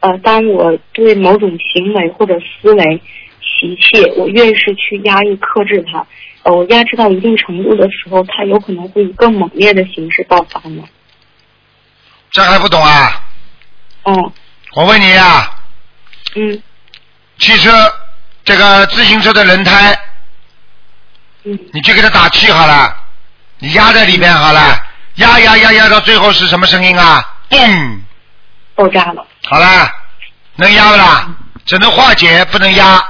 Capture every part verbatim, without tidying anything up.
呃，当我对某种行为或者思维习气，我越是去压抑克制它，呃，我压制到一定程度的时候，它有可能会以更猛烈的形式爆发呢。 这还不懂啊？ 哦。 我问你啊。 嗯。 汽车这个自行车的轮胎， 嗯， 你去给它打气好了，你压在里面好了，压压压压到最后是什么声音啊？嘣， 爆炸了。 好了，能压不啦？只能化解，不能压。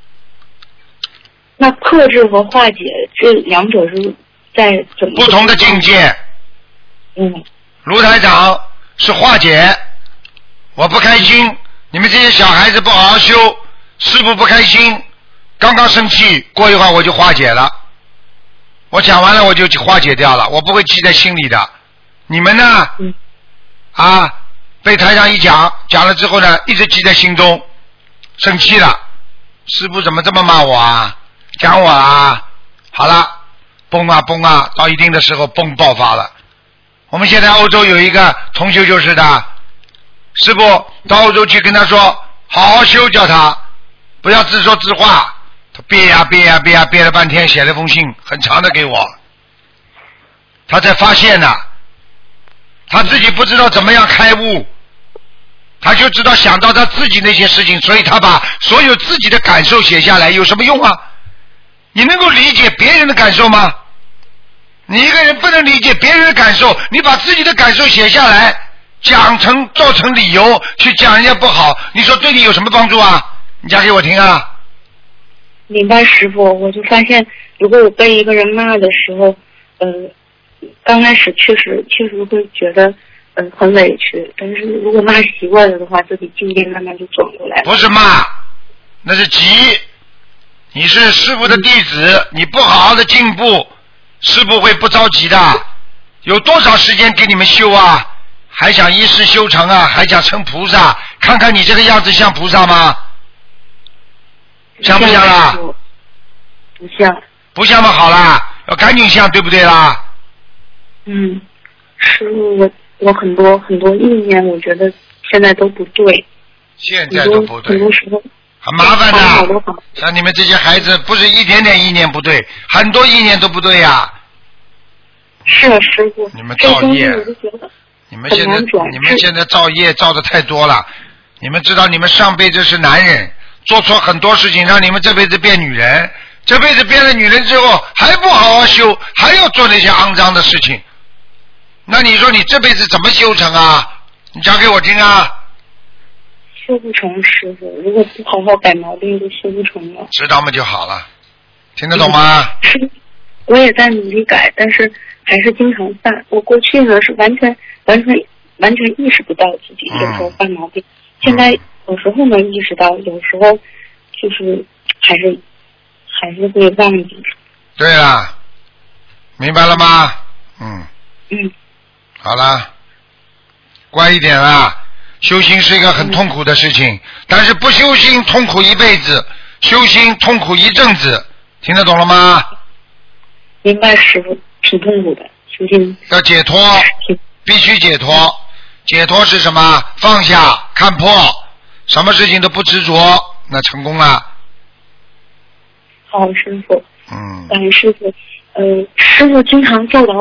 那克制和化解这两者是在怎么不同的境界？ 嗯。 卢台长是化解，我不开心，你们这些小孩子不好好修，师父不开心，刚刚生气，过一会儿我就化解了。我讲完了我就化解掉了，我不会记在心里的。你们呢？ 嗯。 啊，被台上一讲，讲了之后呢，一直记在心中，生气了，师父怎么这么骂我啊？讲我啊？好了，崩啊崩啊，到一定的时候崩爆发了。我们现在欧洲有一个同修就是的，师父到欧洲去跟他说，好好修，叫他不要自说自话。他憋呀憋呀憋呀憋了半天，写了封信很长的给我。他在发现呢，他自己不知道怎么样开悟，他就知道想到他自己那些事情，所以他把所有自己的感受写下来，有什么用啊？你能够理解别人的感受吗？你一个人不能理解别人的感受，你把自己的感受写下来，讲成造成理由去讲人家不好，你说对你有什么帮助啊？你讲给我听啊。 明白师父，我就发现如果我被一个人骂的时候，呃，刚开始确实确实会觉得呃很委屈，但是如果骂习惯了的话，自己境界慢慢就转过来了。 不是骂，那是急。你是师父的弟子，嗯、你不好好的进步，师父会不着急的。有多少时间给你们修啊？还想一世修成啊？还想成菩萨？看看你这个样子像菩萨吗？像不像啦？ 不像。 不像嘛，好啦，要赶紧像，对不对啦？ 嗯，师父，我我很多很多意念，我觉得现在都不对。 现在都不对。 很多时候。 很麻烦的，像你们这些孩子，不是一点点意念不对，很多意念都不对呀。 是啊，师父。 你们造业，你们现在你们现在造业造的太多了。你们知道，你们上辈子是男人，做错很多事情，让你们这辈子变女人。这辈子变了女人之后，还不好好修，还要做那些肮脏的事情。那你说你这辈子怎么修成啊？你讲给我听啊。 修不成，师傅，如果不好好改毛病，就修不成了。 知道吗就好了，听得懂吗？ 是，我也在努力改，但是还是经常犯。我过去呢是完全、完全、完全意识不到自己有时候犯毛病，嗯、现在有时候能意识到，有时候就是还是还是会忘记。 对了，明白了吗？嗯。 嗯。 好了，乖一点啦。修行是一个很痛苦的事情，但是不修心痛苦一辈子，修心痛苦一阵子，听得懂了吗？ 明白，师父，挺痛苦的，修心要解脱，必须解脱。解脱是什么？放下，看破，什么事情都不执着，那成功了。 好，师父。 嗯。 感恩师父。呃，师父经常教导